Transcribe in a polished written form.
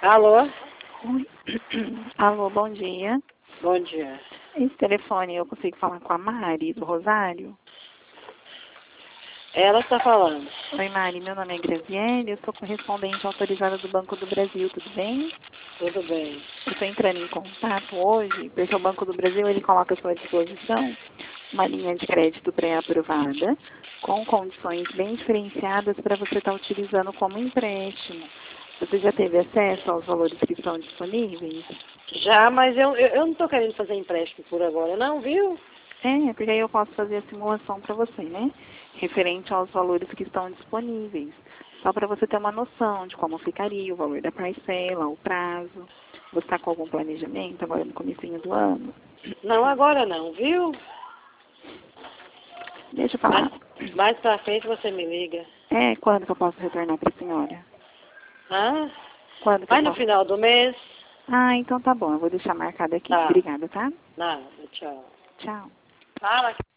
Alô? Oi. Alô, bom dia. Bom dia. Esse telefone eu consigo falar com a Mari, do Rosário? Ela está falando. Oi, Mari, meu nome é Graziele, eu sou correspondente autorizada do Banco do Brasil, tudo bem? Tudo bem. Eu estou entrando em contato hoje, porque o Banco do Brasil ele coloca à sua disposição uma linha de crédito pré-aprovada, com condições bem diferenciadas para você estar utilizando como empréstimo. Você já teve acesso aos valores que estão disponíveis? Já, mas eu não estou querendo fazer empréstimo por agora, não, viu? Porque aí eu posso fazer a simulação para você, né? Referente aos valores que estão disponíveis. Só para você ter uma noção de como ficaria o valor da parcela, o prazo. Você está com algum planejamento agora no comecinho do ano? Não, agora não, viu? Deixa eu falar. Mais pra frente você me liga. Quando que eu posso retornar para a senhora? Ah? Quando que eu Vai no posso? final do mês? Então tá bom, eu vou deixar marcado aqui. Tá. Obrigada, tá? Nada, tchau. Tchau. Fala.